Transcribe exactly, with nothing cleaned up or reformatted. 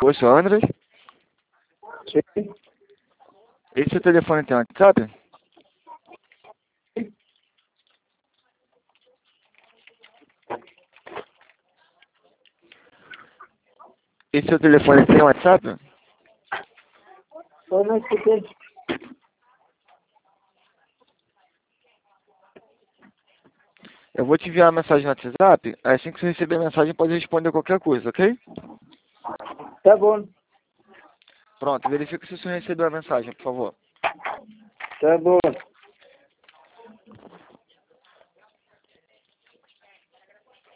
Oi, senhor Andres? Sim. Esse seu telefone tem WhatsApp? Esse seu telefone tem WhatsApp? Eu não escutei. Eu vou te enviar uma mensagem no WhatsApp. Assim que você receber a mensagem, pode responder qualquer coisa, ok? Tá bom. Pronto, verifica se o senhor recebeu a mensagem, por favor. Tá bom.